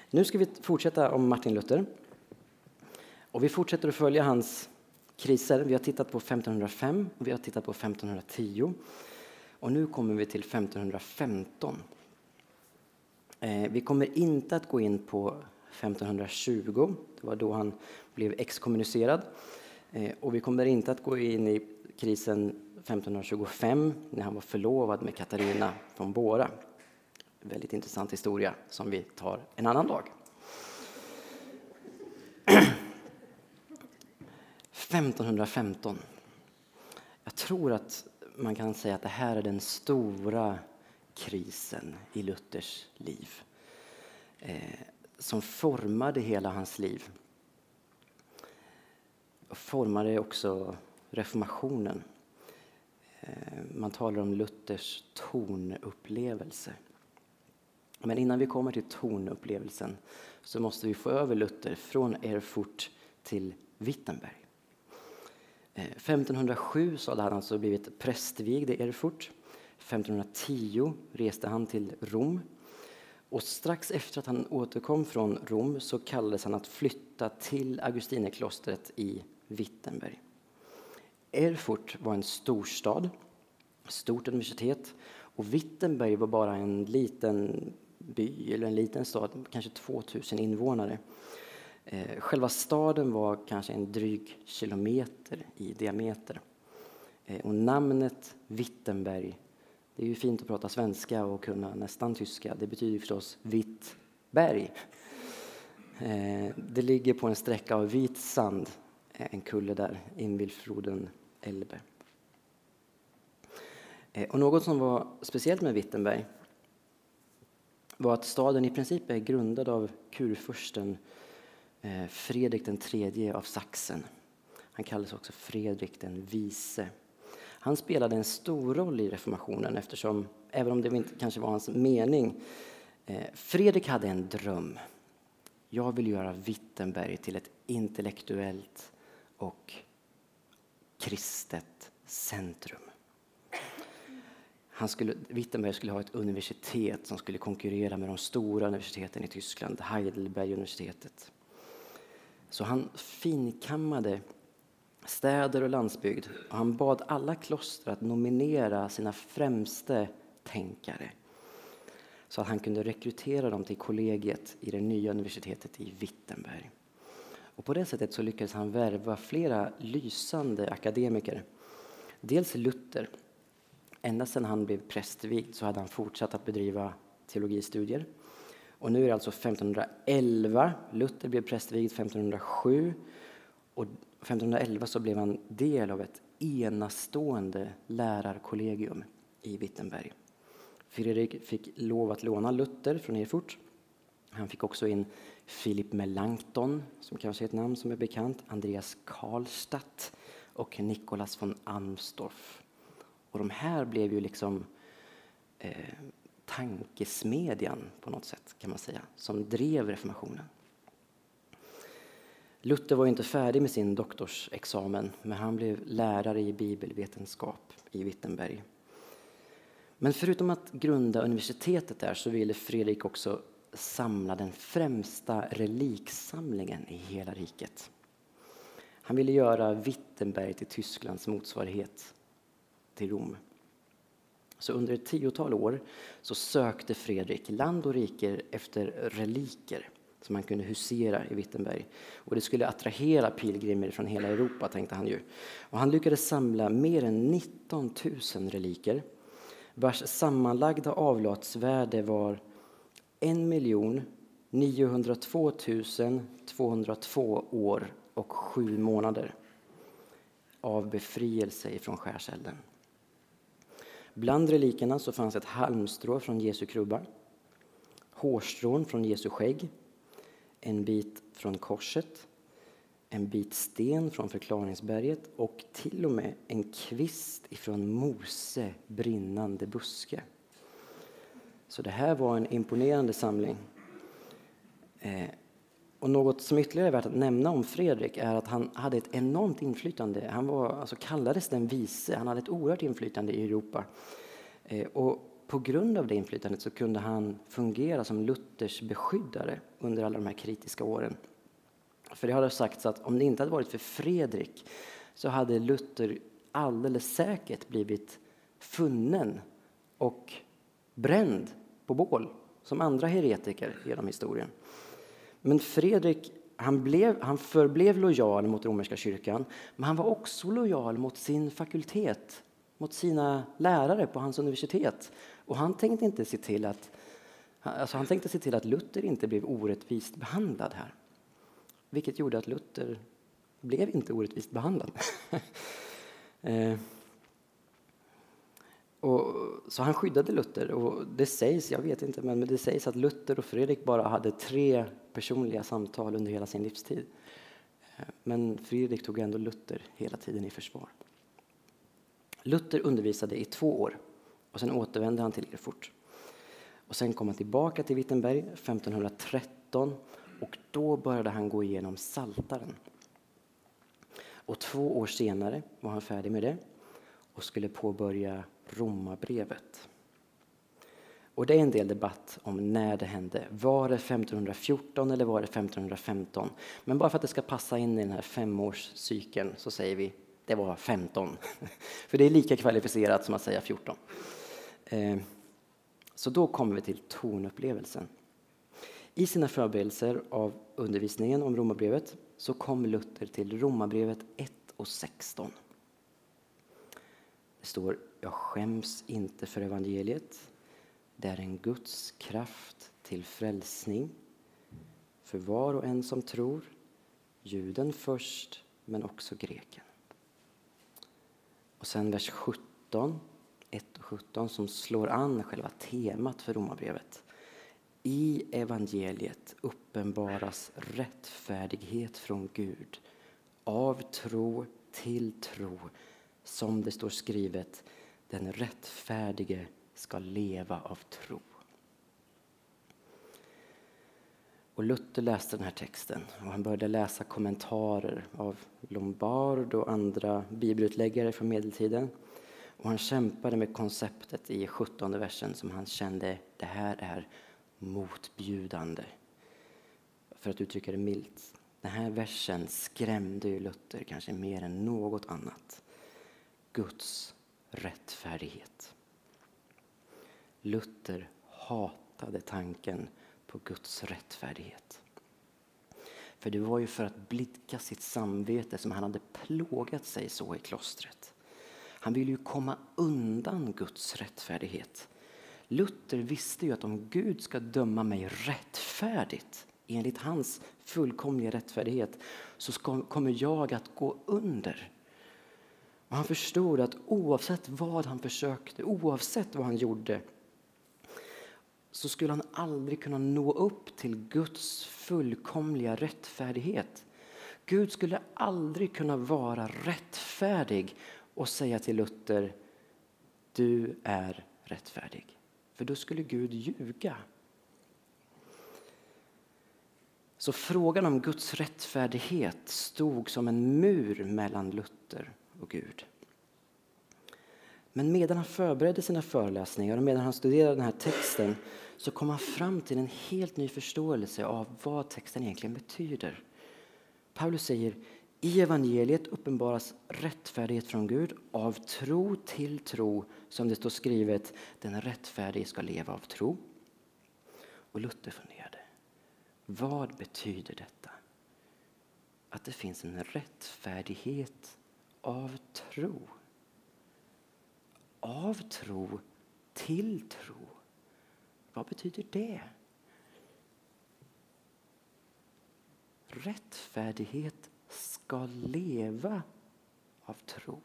Nu ska vi fortsätta om Martin Luther. Och vi fortsätter att följa hans kriser. Vi har tittat på 1505 och vi har tittat på 1510. Och nu kommer vi till 1515. Vi kommer inte att gå in på 1520. Det var då han blev exkommunicerad. Och vi kommer inte att gå in i krisen 1525 när han var förlovad med Katarina från Bora. Väldigt intressant historia som vi tar en annan dag. 1515. Jag tror att man kan säga att det här är den stora krisen i Luthers liv. Som formade hela hans liv. Och formade också reformationen. Man talar om Luthers tornupplevelse. Men innan vi kommer till tornupplevelsen så måste vi få över Luther från Erfurt till Wittenberg. 1507 så hade han alltså blivit prästvigd i Erfurt. 1510 reste han till Rom. Och strax efter att han återkom från Rom så kallades han att flytta till Augustinerklostret i Wittenberg. Erfurt var en storstad, stort universitet, och Wittenberg var bara en liten by eller en liten stad, kanske 2000 invånare. Själva staden var kanske en dryg kilometer i diameter. Och namnet Wittenberg, det är ju fint att prata svenska och kunna nästan tyska. Det betyder förstås vitt berg. Det ligger på en sträcka av vit sand, en kulle där invid floden Elbe. Och något som var speciellt med Wittenberg var att staden i princip är grundad av kurfursten Fredrik den tredje av Sachsen. Han kallades också Fredrik den vise. Han spelade en stor roll i reformationen eftersom, även om det inte kanske var hans mening, Fredrik hade en dröm. Jag vill göra Wittenberg till ett intellektuellt och kristet centrum. Wittenberg skulle ha ett universitet som skulle konkurrera med de stora universiteten i Tyskland, Heidelberg-universitetet. Så han finkammade städer och landsbygd och han bad alla kloster att nominera sina främste tänkare så att han kunde rekrytera dem till kollegiet i det nya universitetet i Wittenberg. Och på det sättet så lyckades han värva flera lysande akademiker. Dels Luther. Ända sedan han blev prästvigd så hade han fortsatt att bedriva teologistudier. Och nu är det alltså 1511. Luther blev prästvigd 1507. Och 1511 så blev han del av ett enastående lärarkollegium i Wittenberg. Fredrik fick lov att låna Luther från Erfurt. Han fick också in Philipp Melanchthon, som kanske är ett namn som är bekant, Andreas Karlstadt och Nikolaus von Amsdorff. Och de här blev ju liksom tankesmedjan på något sätt kan man säga, som drev reformationen. Luther var inte färdig med sin doktorsexamen, men han blev lärare i bibelvetenskap i Wittenberg. Men förutom att grunda universitetet där så ville Fredrik också samla den främsta reliksamlingen i hela riket. Han ville göra Wittenberg till Tysklands motsvarighet till Rom. Så under ett 10-tal år så sökte Fredrik land och rike efter reliker som man kunde husera i Wittenberg. Och det skulle attrahera pilgrimer från hela Europa, tänkte han ju. Och han lyckades samla mer än 19 000 reliker vars sammanlagda avlatsvärde var 1.902 202 år och 7 månader av befrielse från skärselden. Bland relikerna så fanns ett halmstrå från Jesu krubba, hårstrån från Jesu skägg, en bit från korset, en bit sten från förklaringsberget och till och med en kvist ifrån Mose brinnande buske. Så det här var en imponerande samling. Och något som ytterligare är värt att nämna om Fredrik är att han hade ett enormt inflytande. Han var, kallades den vise, han hade ett oerhört inflytande i Europa. Och på grund av det inflytandet så kunde han fungera som Luthers beskyddare under alla de här kritiska åren. För det har sagts att om det inte hade varit för Fredrik så hade Luther alldeles säkert blivit funnen och bränd på bål som andra heretiker genom historien. Men Fredrik, han förblev lojal mot romerska kyrkan, men han var också lojal mot sin fakultet, mot sina lärare på hans universitet. Och han tänkte inte se till att Luther inte blev orättvist behandlad här. Vilket gjorde att Luther blev inte orättvist behandlad. Så han skyddade Luther, och det sägs, jag vet inte, men det sägs att Luther och Fredrik bara hade 3 personliga samtal under hela sin livstid. Men Fredrik tog ändå Luther hela tiden i försvar. Luther undervisade i 2 år och sen återvände han till Erfurt. Och sen kom han tillbaka till Wittenberg 1513 och då började han gå igenom Psaltaren. Och 2 år senare var han färdig med det och skulle påbörja Romarbrevet. Och det är en del debatt om när det hände. Var det 1514 eller var det 1515? Men bara för att det ska passa in i den här 5-årscykeln så säger vi det var 15. För det är lika kvalificerat som att säga 14. Så då kommer vi till tonupplevelsen. I sina förberedelser av undervisningen om Romarbrevet så kom Luther till Romarbrevet 1 och 16. Det står: jag skäms inte för evangeliet. Det är en Guds kraft till frälsning för var och en som tror, juden först men också greken. Och sen vers 17, 1 och 17 som slår an själva temat för Romarbrevet. I evangeliet uppenbaras rättfärdighet från Gud av tro till tro, som det står skrivet, den rättfärdige ska leva av tro. Och Luther läste den här texten och han började läsa kommentarer av Lombard och andra bibelutläggare från medeltiden. Och han kämpade med konceptet i 17:e versen som han kände, det här är motbjudande. För att uttrycka det milt. Den här versen skrämde ju Luther kanske mer än något annat. Guds rättfärdighet. Luther hatade tanken på Guds rättfärdighet. För det var ju för att blidka sitt samvete som han hade plågat sig så i klostret. Han ville ju komma undan Guds rättfärdighet. Luther visste ju att om Gud ska döma mig rättfärdigt enligt hans fullkomliga rättfärdighet så kommer jag att gå under. Och han förstod att oavsett vad han försökte, oavsett vad han gjorde, så skulle han aldrig kunna nå upp till Guds fullkomliga rättfärdighet. Gud skulle aldrig kunna vara rättfärdig och säga till Luther, du är rättfärdig. För då skulle Gud ljuga. Så frågan om Guds rättfärdighet stod som en mur mellan Luther och Gud. Men medan han förberedde sina föreläsningar och medan han studerade den här texten så kom han fram till en helt ny förståelse av vad texten egentligen betyder. Paulus säger, i evangeliet uppenbaras rättfärdighet från Gud av tro till tro, som det står skrivet, den rättfärdige ska leva av tro. Och Luther funderade, vad betyder detta? Att det finns en rättfärdighet av tro. Av tro till tro. Vad betyder det? Rättfärdighet ska leva av tro.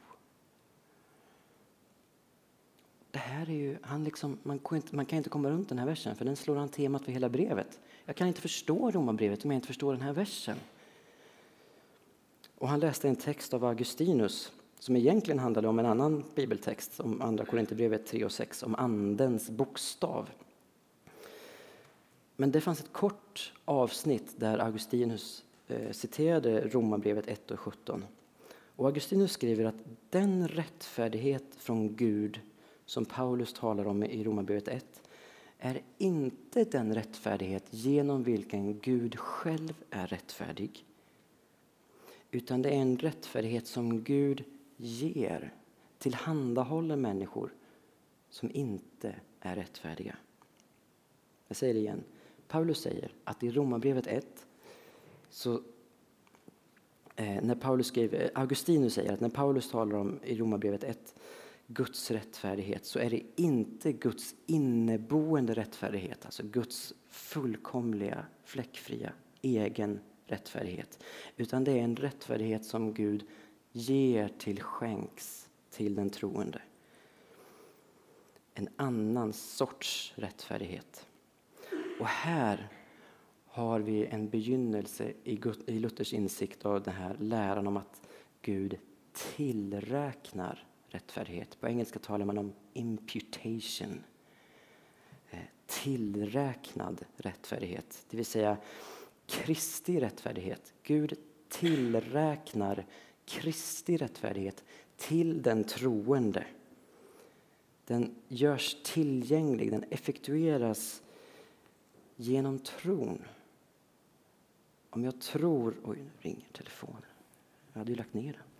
Det här är ju, man kan inte komma runt den här versen för den slår an temat för hela brevet. Jag kan inte förstå Romarbrevet om jag inte förstår den här versen. Och han läste en text av Augustinus som egentligen handlade om en annan bibeltext, om andra Korinthierbrevet 3 och 6, om andens bokstav. Men det fanns ett kort avsnitt där Augustinus citerade Romarbrevet 1 och 17. Och Augustinus skriver att den rättfärdighet från Gud som Paulus talar om i Romarbrevet 1 är inte den rättfärdighet genom vilken Gud själv är rättfärdig. Utan det är en rättfärdighet som Gud ger, tillhandahåller människor som inte är rättfärdiga. Jag säger det igen. Paulus säger att i Romarbrevet 1 så Augustinus säger att när Paulus talar om i Romarbrevet 1 Guds rättfärdighet, så är det inte Guds inneboende rättfärdighet, alltså Guds fullkomliga, fläckfria, egen rättfärdighet. Utan det är en rättfärdighet som Gud ger till skänks till den troende. En annan sorts rättfärdighet. Och här har vi en begynnelse i Luthers insikt av den här läran om att Gud tillräknar rättfärdighet. På engelska talar man om imputation. Tillräknad rättfärdighet. Det vill säga Kristi rättfärdighet. Gud tillräknar Kristi rättfärdighet till den troende. Den görs tillgänglig, den effektueras genom tron. Om jag tror... Oj, nu ringer telefonen. Jag hade ju lagt ner den.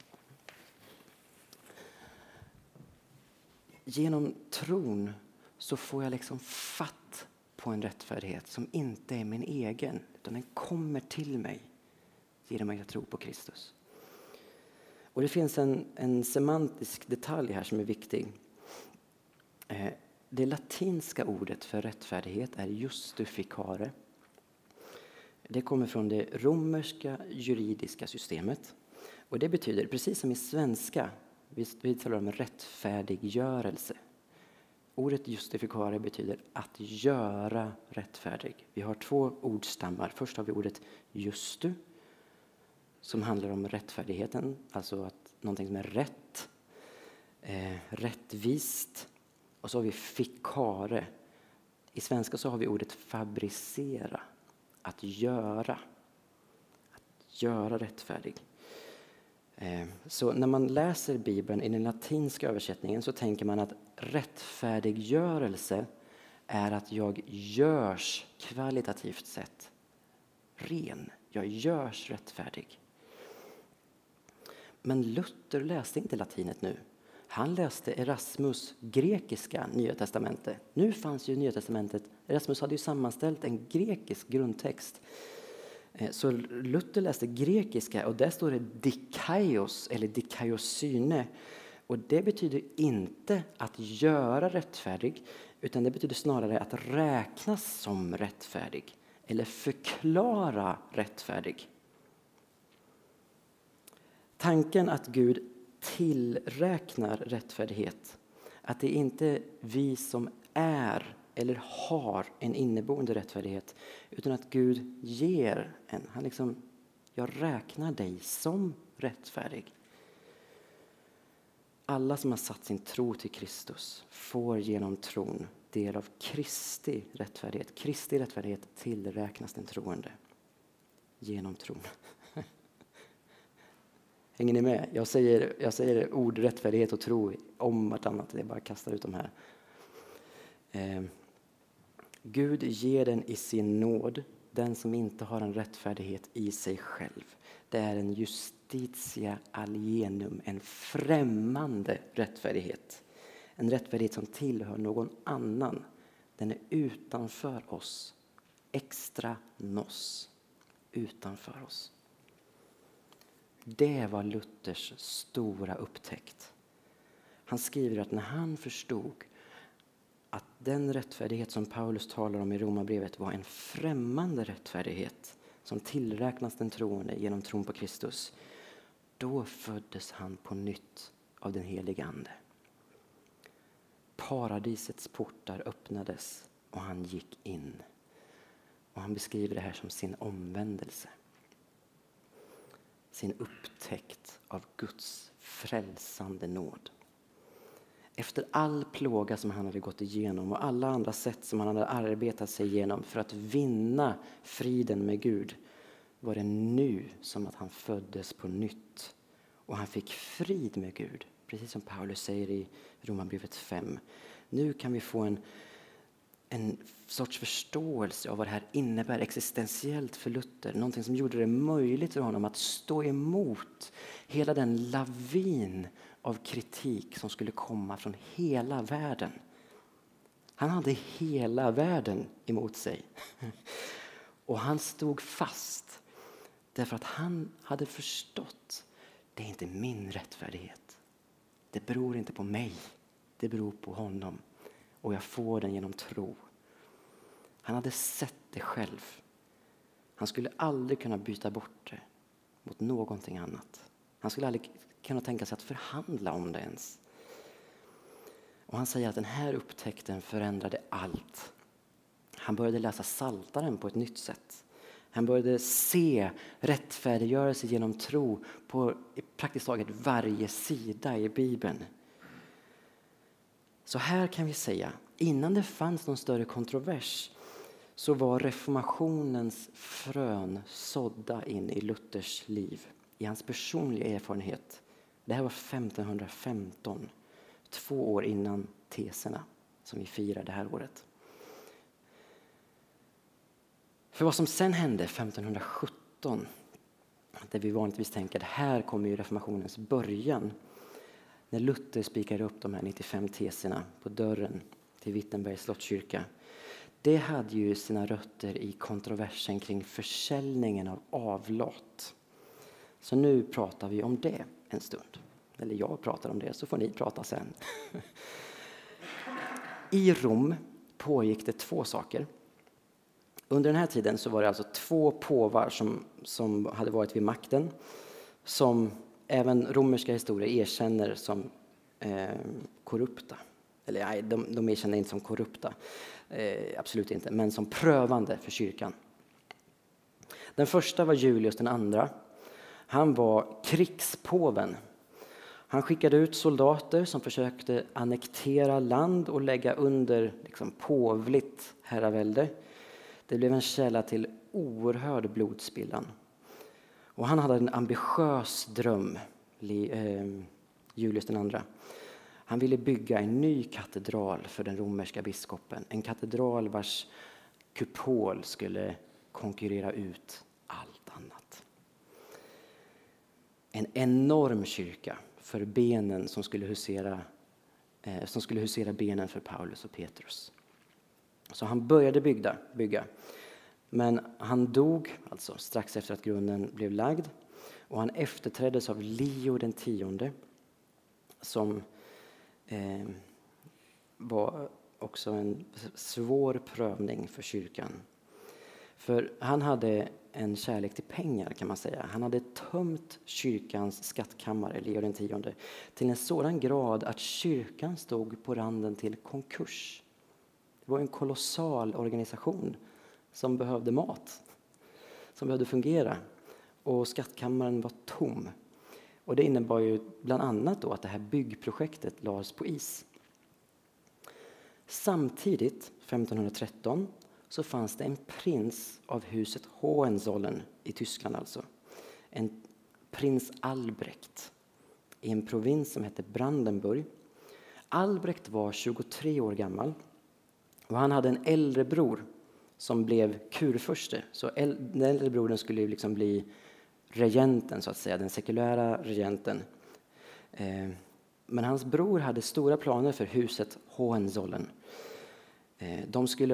Genom tron så får jag liksom fatt på en rättfärdighet som inte är min egen, utan den kommer till mig genom att jag tror på Kristus. Och det finns en semantisk detalj här som är viktig. Det latinska ordet för rättfärdighet är justificare. Det kommer från det romerska juridiska systemet. Och det betyder, precis som i svenska, vi talar om rättfärdiggörelse. Ordet justificare betyder att göra rättfärdig. Vi har två ordstammar. Först har vi ordet justu, som handlar om rättfärdigheten, alltså att någonting som är rätt, rättvist. Och så har vi ficare. I svenska så har vi ordet fabricera, att göra rättfärdig. Så när man läser Bibeln i den latinska översättningen så tänker man att rättfärdiggörelse är att jag görs kvalitativt sett ren. Jag görs rättfärdig. Men Luther läste inte latinet nu. Han läste Erasmus grekiska Nya testamentet. Nu fanns ju Nya testamentet. Erasmus hade ju sammanställt en grekisk grundtext. Så Luther läste grekiska och där står det dikaios eller dikaiosyne. Och det betyder inte att göra rättfärdig, utan det betyder snarare att räknas som rättfärdig eller förklara rättfärdig. Tanken att Gud tillräknar rättfärdighet, att det inte är vi som är eller har en inneboende rättfärdighet, utan att Gud ger en. Han liksom, jag räknar dig som rättfärdig. Alla som har satt sin tro till Kristus får genom tron del av Kristi rättfärdighet. Kristi rättfärdighet tillräknas den troende genom tron. Hänger ni med? Jag säger ord rättfärdighet och tro om vartannat. Jag bara kastar ut de här. Gud ger den i sin nåd, den som inte har en rättfärdighet i sig själv. Det är en justitia alienum, en främmande rättfärdighet. En rättfärdighet som tillhör någon annan. Den är utanför oss. Extra nos. Utanför oss. Det var Luthers stora upptäckt. Han skriver att när han förstod att den rättfärdighet som Paulus talar om i Romarbrevet var en främmande rättfärdighet som tillräknas den troende genom tron på Kristus, då föddes han på nytt av den helige Ande. Paradisets portar öppnades och han gick in. Och han beskriver det här som sin omvändelse. Sin upptäckt av Guds frälsande nåd. Efter all plåga som han hade gått igenom och alla andra sätt som han hade arbetat sig igenom för att vinna friden med Gud, var det nu som att han föddes på nytt. Och han fick frid med Gud, precis som Paulus säger i Romarbrevet 5. Nu kan vi få en sorts förståelse av vad det här innebär existentiellt för Luther. Någonting som gjorde det möjligt för honom att stå emot hela den lavin av kritik som skulle komma från hela världen. Han hade hela världen emot sig. Och han stod fast därför att han hade förstått, det är inte min rättfärdighet. Det beror inte på mig, det beror på honom. Och jag får den genom tro. Han hade sett det själv. Han skulle aldrig kunna byta bort det mot någonting annat. Han skulle aldrig kunna tänka sig att förhandla om det ens. Och han säger att den här upptäckten förändrade allt. Han började läsa Psaltaren på ett nytt sätt. Han började se rättfärdiggörelse genom tro på praktiskt taget varje sida i Bibeln. Så här kan vi säga, innan det fanns någon större kontrovers så var reformationens frön sådda in i Luthers liv, i hans personliga erfarenhet. Det här var 1515, 2 år innan teserna som vi firar det här året. För vad som sen hände 1517, där vi vanligtvis tänker att här kommer ju reformationens början, när Luther spikade upp de här 95 teserna på dörren till Wittenbergs slottskyrka. Det hade ju sina rötter i kontroversen kring försäljningen av avlat. Så nu pratar vi om det en stund. Eller jag pratar om det, så får ni prata sen. I Rom pågick det 2 saker. Under den här tiden så var det alltså 2 påvar som hade varit vid makten, som även romerska historier erkänner som korrupta. Eller nej, de erkänner inte som korrupta, absolut inte, men som prövande för kyrkan. Den första var Julius den andra. Han var krigspåven. Han skickade ut soldater som försökte annektera land och lägga under påvligt herravälde. Det blev en källa till oerhörd blodspillan. Och han hade en ambitiös dröm, Julius den andra. Han ville bygga en ny katedral för den romerska biskopen. En katedral vars kupol skulle konkurrera ut allt annat. En enorm kyrka för benen som skulle husera benen för Paulus och Petrus. Så han började bygga. Men han dog alltså strax efter att grunden blev lagd. Och han efterträddes av Leo den 10, som var också en svår prövning för kyrkan. För han hade en kärlek till pengar, kan man säga. Han hade tömt kyrkans skattkammare, Leo den 10, till en sådan grad att kyrkan stod på randen till konkurs. Det var en kolossal organisation som behövde mat, som behövde fungera. Och skattkammaren var tom. Och det innebar ju bland annat då att det här byggprojektet lades på is. Samtidigt, 1513, så fanns det en prins av huset Hohenzollern i Tyskland alltså. En prins Albrecht i en provins som hette Brandenburg. Albrecht var 23 år gammal och han hade en äldre bror som blev kurfurste. Så den äldre brodern skulle ju bli regenten, så att säga, den sekulära regenten. Men hans bror hade stora planer för huset Hohenzollern. De skulle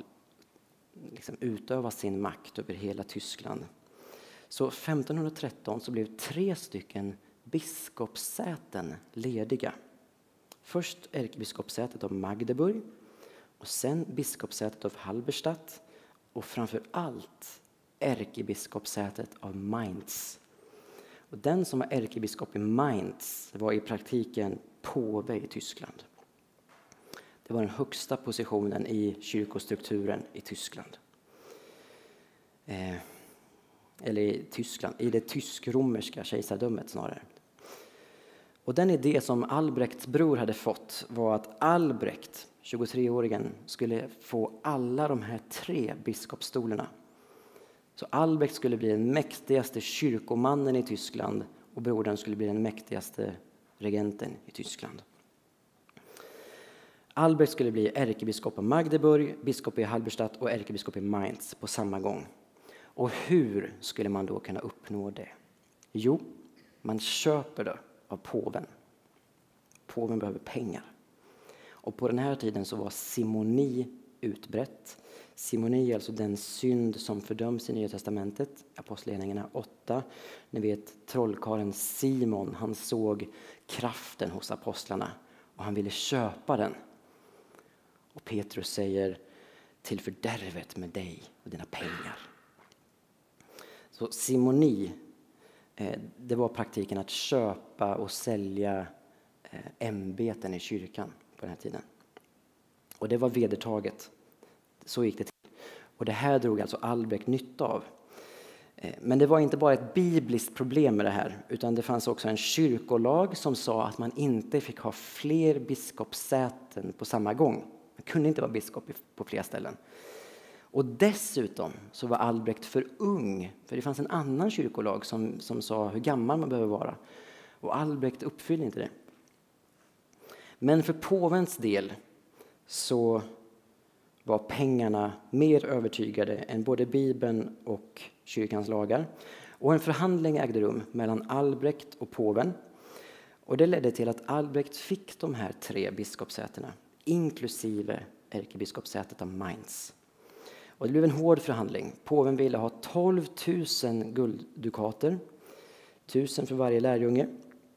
utöva sin makt över hela Tyskland. Så 1513 så blev 3 biskopssäten lediga. Först ärkebiskopssätet av Magdeburg och sen biskopssätet av Halberstadt och framför allt ärkebiskopssätet av Mainz. Och den som var ärkebiskop i Mainz var i praktiken påve i Tyskland. Det var den högsta positionen i kyrkostrukturen i Tyskland. Eller i det tysk-romerska kejsardömet snarare. Och den idé som Albrechts bror hade fått var att Albrecht, 23-åringen, skulle få alla de här 3 biskopsstolarna. Så Albrecht skulle bli den mäktigaste kyrkomannen i Tyskland och brodern skulle bli den mäktigaste regenten i Tyskland. Albrecht skulle bli ärkebiskop av Magdeburg, biskop i Halberstadt och ärkebiskop i Mainz på samma gång. Och hur skulle man då kunna uppnå det? Jo, man köper det av påven. Påven behöver pengar. Och på den här tiden så var simoni utbrett. Simoni är alltså den synd som fördöms i Nya testamentet, Apostlagärningarna 8. Ni vet trollkarlen Simon, han såg kraften hos apostlarna och han ville köpa den. Och Petrus säger, till fördärvet med dig och dina pengar. Så simoni, det var praktiken att köpa och sälja ämbeten i kyrkan på den här tiden. Och det var vedertaget. Så gick det till. Och det här drog alltså Albrecht nytta av. Men det var inte bara ett bibliskt problem med det här, utan det fanns också en kyrkolag som sa att man inte fick ha fler biskopssäten på samma gång. Man kunde inte vara biskop på flera ställen. Och dessutom så var Albrecht för ung, för det fanns en annan kyrkolag som sa hur gammal man behöver vara. Och Albrecht uppfyllde inte det. Men för påvens del så var pengarna mer övertygade än både Bibeln och kyrkans lagar. Och en förhandling ägde rum mellan Albrecht och påven. Och det ledde till att Albrecht fick de här 3 biskopssätena, inklusive ärkebiskopssätet av Mainz. Och det blev en hård förhandling. Påven ville ha 12 000 gulddukater, 1000 för varje lärjunge.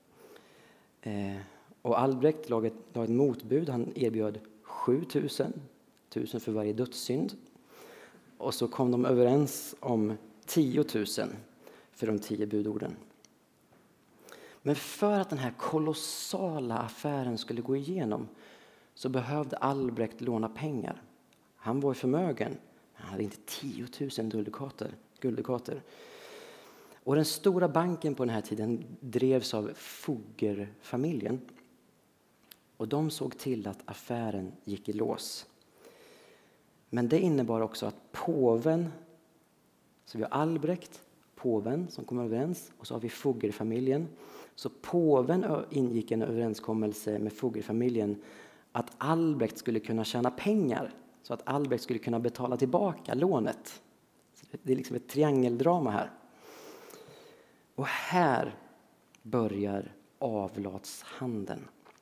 Och Albrecht lade ett motbud. Han erbjöd 7 000, 1000 för varje dödssynd. Och så kom de överens om 10 000 för de 10 budorden. Men för att den här kolossala affären skulle gå igenom så behövde Albrecht låna pengar. Han var förmögen. Han hade inte 10 000 gulddukater. Och den stora banken på den här tiden drevs av Fuggerfamiljen. Och de såg till att affären gick i lås. Men det innebar också att påven, så vi har Albrecht, påven som kom överens, och så har vi Fuggerfamiljen. Så påven ingick en överenskommelse med Fuggerfamiljen att Albrecht skulle kunna tjäna pengar, så att Albrecht skulle kunna betala tillbaka lånet. Det är liksom ett triangeldrama här. Och här börjar avlatshandeln.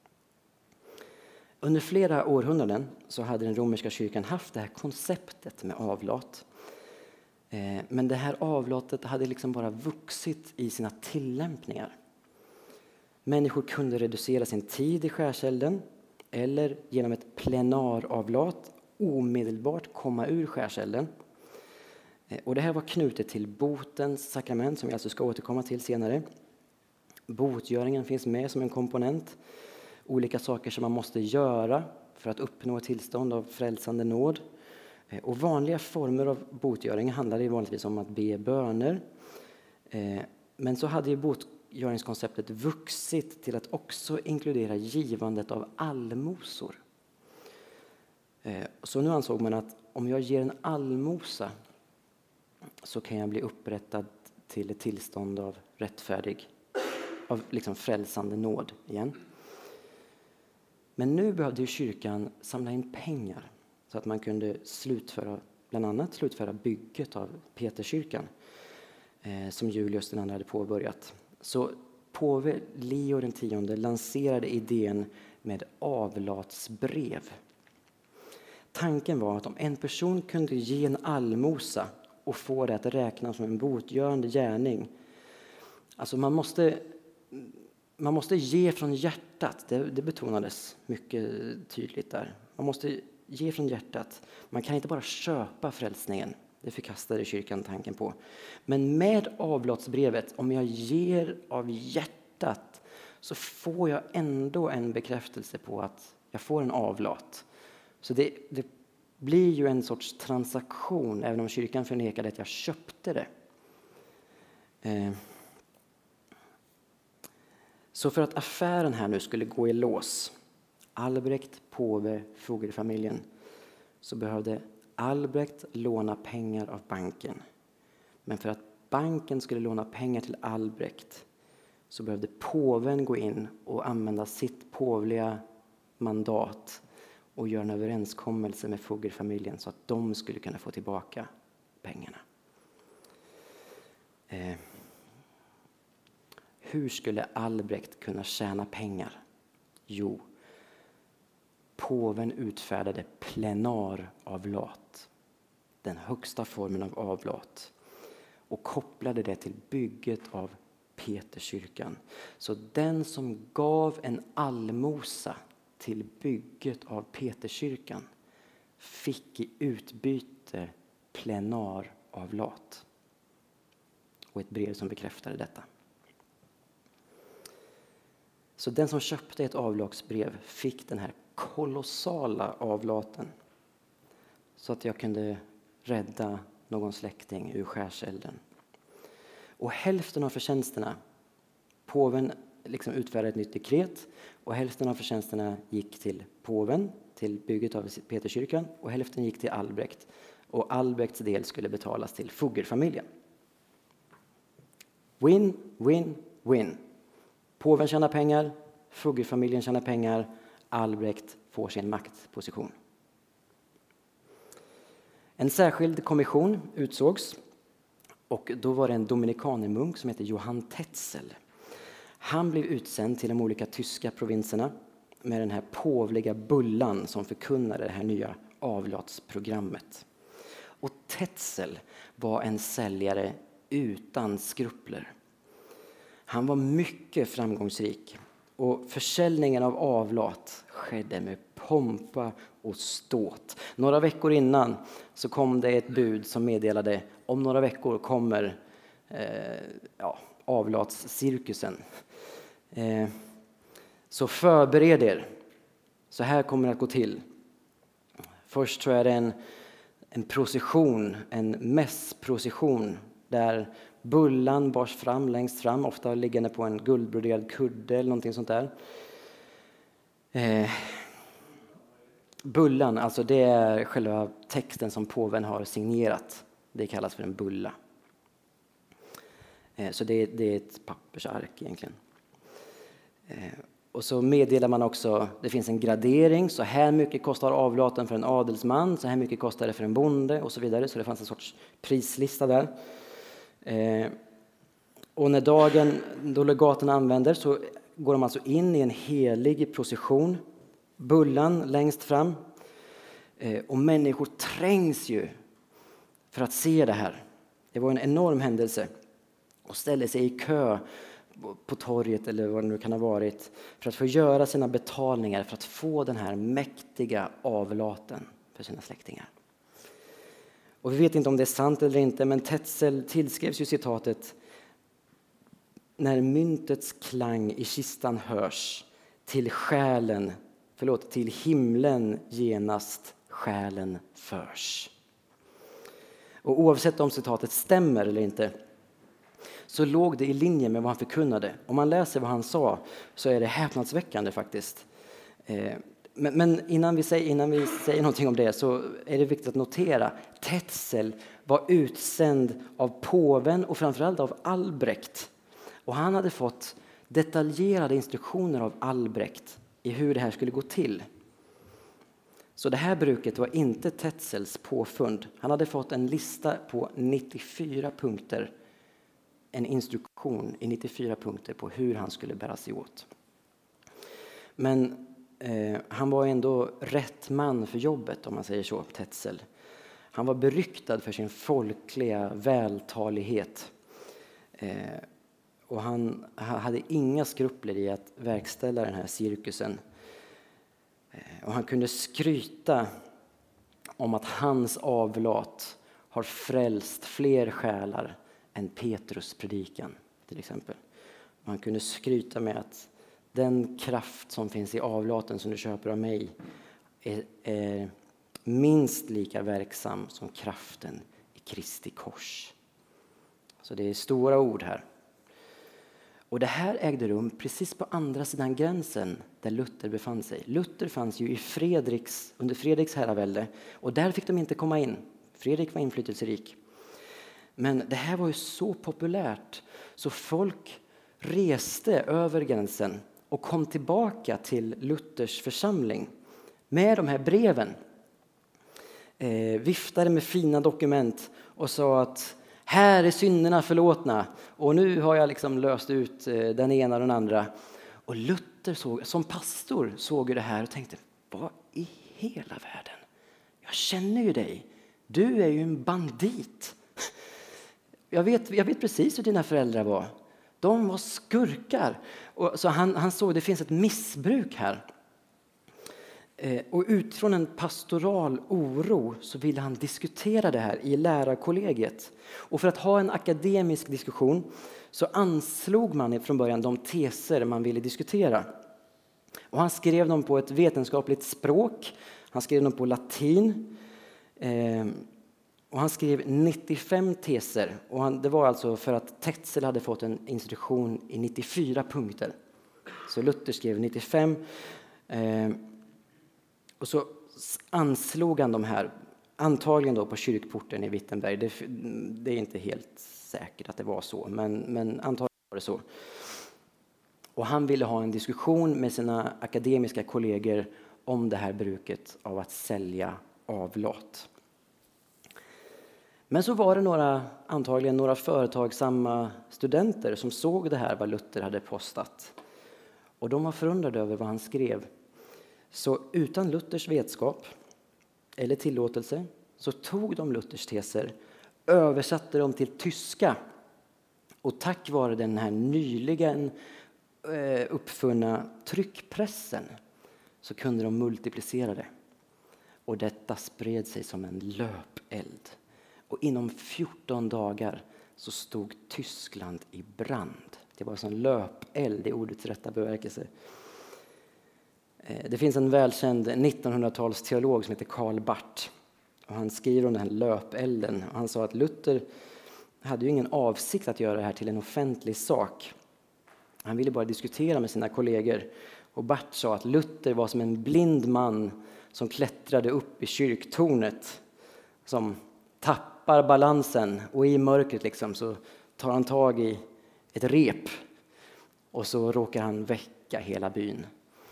Under flera århundraden så hade den romerska kyrkan haft det här konceptet med avlat. Men det här avlatet hade liksom bara vuxit i sina tillämpningar. Människor kunde reducera sin tid i skärselden eller genom ett plenaravlat omedelbart komma ur skärselden. Och det här var knutet till botens sakrament som vi alltså ska återkomma till senare. Botgöringen finns med som en komponent. Olika saker som man måste göra för att uppnå ett tillstånd av frälsande nåd. Och vanliga former av botgöring handlar ju vanligtvis om att be böner. Men så hade ju botgöringskonceptet vuxit till att också inkludera givandet av allmosor. Så nu ansåg man att om jag ger en allmosa så kan jag bli upprättad till ett tillstånd av av liksom frälsande nåd igen. Men nu behövde ju kyrkan samla in pengar så att man kunde bland annat slutföra bygget av Peterskyrkan som Julius II hade påbörjat. Så påve Leo X lanserade idén med avlatsbrev. Tanken var att om en person kunde ge en allmosa och få det att räknas som en botgörande gärning. Alltså man måste ge från hjärtat. Det betonades mycket tydligt där. Man måste ge från hjärtat. Man kan inte bara köpa frälsningen. Det förkastade kyrkan tanken på. Men med avlatsbrevet, om jag ger av hjärtat så får jag ändå en bekräftelse på att jag får en avlat. Så det blir ju en sorts transaktion, även om kyrkan förnekade att jag köpte det. Så för att affären här nu skulle gå i lås, Albrecht, påve, Fuggerfamiljen, så behövde Albrecht låna pengar av banken. Men för att banken skulle låna pengar till Albrecht så behövde påven gå in och använda sitt påvliga mandat och göra en överenskommelse med Fuggerfamiljen så att de skulle kunna få tillbaka pengarna. Hur skulle Albrecht kunna tjäna pengar? Jo, påven utfärdade plenaravlat, den högsta formen av avlat, och kopplade det till bygget av Peterskyrkan. Så den som gav en allmosa till bygget av Peterskyrkan fick i utbyte plenaravlat. Och ett brev som bekräftade detta. Så den som köpte ett avlagsbrev fick den här kolossala avlaten. Så att jag kunde rädda någon släkting ur skärselden. Och hälften av förtjänsterna, påven liksom utfärdade ett nytt dekret, och hälften av förtjänsterna gick till påven, till bygget av Peterskyrkan, och hälften gick till Albrecht. Och Albrechts del skulle betalas till Fuggerfamiljen. Win, win, win. Påven tjänar pengar, Fuggerfamiljen tjänar pengar, Albrecht får sin maktposition. En särskild kommission utsågs, och då var det en dominikanermunk som heter Johann Tetzel. Han blev utsänd till de olika tyska provinserna med den här påvliga bullan som förkunnade det här nya avlatsprogrammet. Och Tetzel var en säljare utan skrupler. Han var mycket framgångsrik, och försäljningen av avlat skedde med pompa och ståt. Några veckor innan så kom det ett bud som meddelade om några veckor kommer avlatscirkusen. Så förbered er. Så här kommer det att gå till. Först så är det en procession, en mässprocession där bullan bars fram längst fram, ofta liggande på en guldbroderad kudde eller någonting sånt där. Bullan, alltså det är själva texten som påven har signerat. Det kallas för en bulla. Så det är ett pappersark egentligen. Och så meddelar man också, det finns en gradering, så här mycket kostar avlaten för en adelsman, så här mycket kostar det för en bonde och så vidare. Så det fanns en sorts prislista där. Och när dagen då legaterna använder så går de alltså in i en helig procession, bullan längst fram, och människor trängs ju för att se det här. Det var en enorm händelse, och ställer sig i kö på torget eller vad det nu kan ha varit för att få göra sina betalningar för att få den här mäktiga avlaten för sina släktingar. Och vi vet inte om det är sant eller inte, men Tetzel tillskrevs ju citatet: när myntets klang i kistan hörs, till himlen genast själen förs. Och oavsett om citatet stämmer eller inte, så låg det i linje med vad han förkunnade. Om man läser vad han sa så är det häpnadsväckande faktiskt. Men innan vi säger någonting om det så är det viktigt att notera: Tetzel var utsänd av påven och framförallt av Albrecht. Och han hade fått detaljerade instruktioner av Albrecht i hur det här skulle gå till. Så det här bruket var inte Tetzels påfund. Han hade fått en lista på 94 punkter. En instruktion i 94 punkter på hur han skulle bära sig åt. Men han var ändå rätt man för jobbet, om man säger så, Tetzel. Han var beryktad för sin folkliga vältalighet. Och han hade inga skrupler i att verkställa den här cirkusen. Och han kunde skryta om att hans avlat har frälst fler själar än Petrus predikan, till exempel. Man kunde skryta med att den kraft som finns i avlaten som du köper av mig är minst lika verksam som kraften i Kristi kors. Så det är stora ord här. Och det här ägde rum precis på andra sidan gränsen där Luther befann sig. Luther fanns ju under Fredriks herravälde, och där fick de inte komma in. Fredrik var inflytelserik. Men det här var ju så populärt så folk reste över gränsen och kom tillbaka till Luthers församling med de här breven. Viftade med fina dokument och sa att här är synderna förlåtna och nu har jag liksom löst ut den ena och den andra. Och Luther som pastor såg det här och tänkte, vad i hela världen? Jag känner ju dig. Du är ju en bandit. Jag vet precis hur dina föräldrar var. De var skurkar. Och så han såg att det finns ett missbruk här. Och utifrån en pastoral oro så ville han diskutera det här i lärarkollegiet. Och för att ha en akademisk diskussion så anslog man från början de teser man ville diskutera. Och han skrev dem på ett vetenskapligt språk. Han skrev dem på latin. Och han skrev 95 teser. Och det var alltså för att Tetzel hade fått en instruktion i 94 punkter. Så Luther skrev 95. Och så anslog han de här, antagligen då på kyrkporten i Wittenberg. Det är inte helt säkert att det var så, men antagligen var det så. Och han ville ha en diskussion med sina akademiska kollegor om det här bruket av att sälja avlat. Men så var det antagligen några företagsamma studenter som såg det här vad Luther hade postat. Och de var förundrade över vad han skrev. Så utan Luthers vetskap eller tillåtelse så tog de Luthers teser, översatte dem till tyska. Och tack vare den här nyligen uppfunna tryckpressen så kunde de multiplicera det. Och detta spred sig som en löpeld. Och inom 14 dagar så stod Tyskland i brand. Det var som löpeld i ordets rätta bemärkelse. Det finns en välkänd 1900-talsteolog som heter Karl Barth. Och han skriver om den här löpelden. Och han sa att Luther hade ju ingen avsikt att göra det här till en offentlig sak. Han ville bara diskutera med sina kollegor. Och Barth sa att Luther var som en blind man som klättrade upp i kyrktornet. Som tappar balansen och i mörkret liksom så tar han tag i ett rep. Och så råkar han väcka hela byn.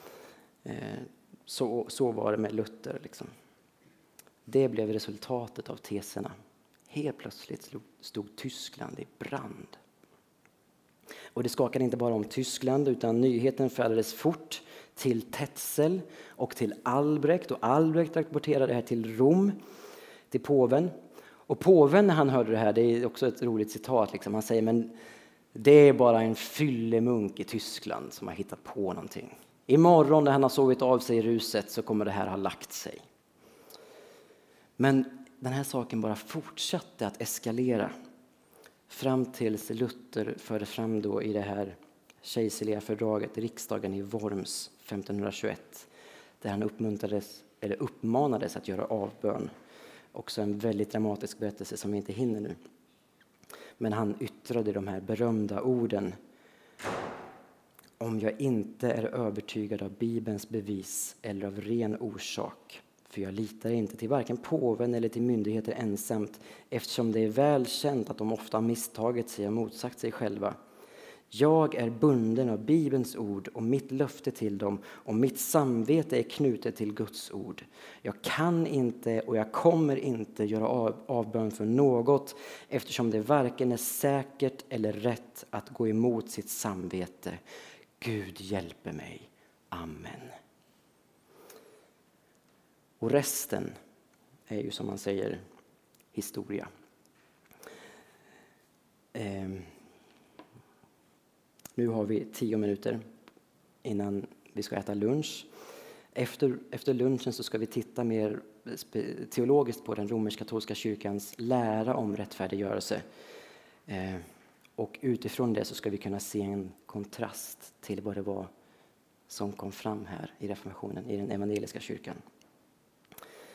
Så var det med Luther. Liksom. Det blev resultatet av teserna. Helt plötsligt stod Tyskland i brand. Och det skakade inte bara om Tyskland utan nyheten färdades fort till Tetzel och till Albrecht. Och Albrecht rapporterade det här till Rom, till påven. Och påven när han hörde det här, det är också ett roligt citat. Liksom. Han säger, men det är bara en fyllemunk i Tyskland som har hittat på någonting. Imorgon när han har sovit av sig i ruset så kommer det här ha lagt sig. Men den här saken bara fortsatte att eskalera. Fram tills Luther förde fram då i det här kejserliga fördraget, riksdagen i Worms 1521. Där han uppmanades att göra avbön. Också en väldigt dramatisk berättelse som vi inte hinner nu. Men han yttrade de här berömda orden. Om jag inte är övertygad av Bibelns bevis eller av ren orsak, för jag litar inte till varken påven eller till myndigheter ensamt, eftersom det är väl känt att de ofta har misstagit sig och motsagt sig själva. Jag är bunden av Bibelns ord och mitt löfte till dem, och mitt samvete är knutet till Guds ord. Jag kan inte och jag kommer inte göra avbön för något, eftersom det varken är säkert eller rätt att gå emot sitt samvete. Gud hjälper mig. Amen. Och resten är ju som man säger historia. Nu har vi 10 minuter innan vi ska äta lunch. Efter lunchen så ska vi titta mer teologiskt på den romersk-katolska kyrkans lära om rättfärdiggörelse. Och utifrån det så ska vi kunna se en kontrast till vad det var som kom fram här i reformationen, i den evangeliska kyrkan.